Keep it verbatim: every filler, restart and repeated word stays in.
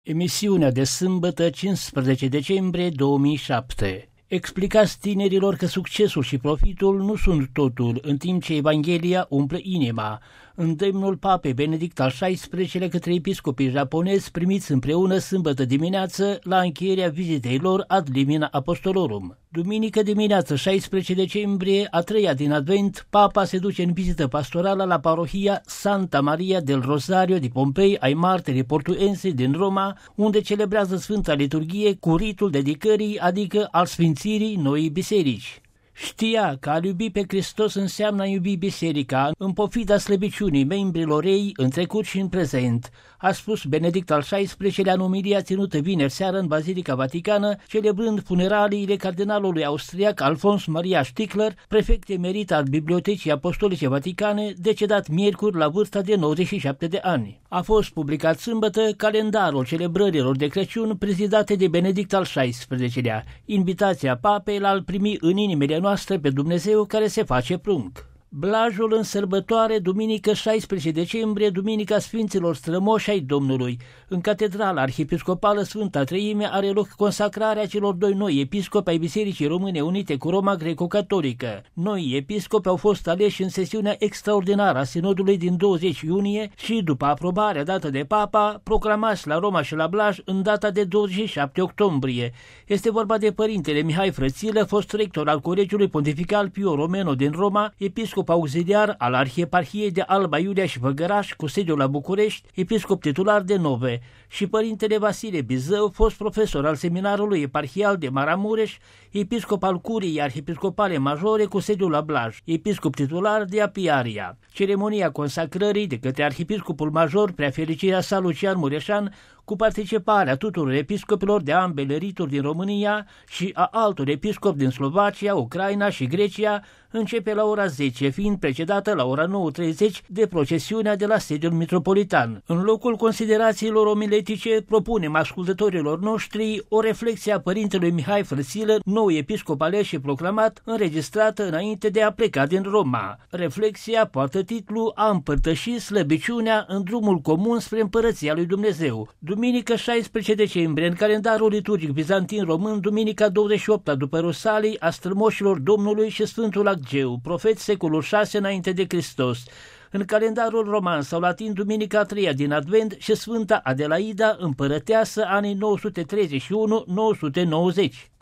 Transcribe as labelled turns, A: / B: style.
A: Emisiunea de sâmbătă, cincisprezece decembrie două mii șapte. Explicați tinerilor că succesul și profitul nu sunt totul, în timp ce Evanghelia umple inima. Îndemnul Papei Benedict al șaisprezecelea către episcopii japonezi primiți împreună sâmbătă dimineață la încheierea vizitei lor ad limina apostolorum. Duminică dimineață, șaisprezece decembrie, a treia din Advent, Papa se duce în vizită pastorală la parohia Santa Maria del Rosario di Pompei ai Martirii Portuensi din Roma, unde celebrează Sfânta Liturghie cu ritul dedicării, adică al sfințirii noii biserici. Știa că a iubi pe Hristos înseamnă a iubi biserica, în pofida slăbiciunii membrilor ei în trecut și în prezent, a spus Benedict al șaisprezecelea în omilia ținută vineri seară în Bazilica Vaticană, celebrând funeraliile cardinalului austriac Alfons Maria Stickler, prefect emerit al Bibliotecii Apostolice Vaticane, decedat miercuri la vârsta de nouăzeci și șapte de ani. A fost publicat sâmbătă calendarul celebrărilor de Crăciun prezidate de Benedict al șaisprezecelea, invitația Papei la a-L primi în inimile noastre pe Dumnezeu care se face prunc. Blajul în sărbătoare, duminică șaisprezece decembrie, Duminica Sfinților Strămoși ai Domnului. În Catedrala Arhiepiscopală Sfânta Treime are loc consacrarea celor doi noi episcopi ai Bisericii Române Unite cu Roma Greco-Catolică. Noi episcopi au fost aleși în sesiunea extraordinară a Sinodului din douăzeci iunie și, după aprobarea dată de Papa, proclamați la Roma și la Blaj în data de douăzeci și șapte octombrie. Este vorba de Părintele Mihai Frățilă, fost rector al Colegiului Pontifical Pio Romano din Roma, episcop auxiliar al Arhieparhiei de Alba Iulia și Făgăraș, cu sediul la București, episcop titular de Nove, și Părintele Vasile Bizău, fost profesor al Seminarului Eparhial de Maramureș, episcop al Curiei Arhiepiscopale Majore, cu sediul la Blaj, episcop titular de Apiaria. Ceremonia consacrării de către Arhiepiscopul Major, Preafericirea sa Lucian Mureșan, cu participarea tuturor episcopilor de ambele rituri din România și a altor episcopi din Slovacia, Ucraina și Grecia, începe la ora zece, fiind precedată la ora nouă treizeci de procesiunea de la sediul mitropolitan. În locul considerațiilor omiletice, propunem ascultătorilor noștri o reflexie a Părintelui Mihai Frățilă, nou episcop ales și proclamat, înregistrată înainte de a pleca din Roma. Reflexia poartă titlul A împărtăși slăbiciunea în drumul comun spre Împărăția lui Dumnezeu. Duminică șaisprezece decembrie, în calendarul liturgic bizantin român, duminica douăzeci și opta după Rusalii a Strămoșilor Domnului și Sfântul Ageu, profet secolul șase înainte de Hristos. În calendarul roman sau latin, duminica a treia din Advent și Sfânta Adelaida, împărăteasă, anii nouă sute treizeci și unu - nouă sute nouăzeci.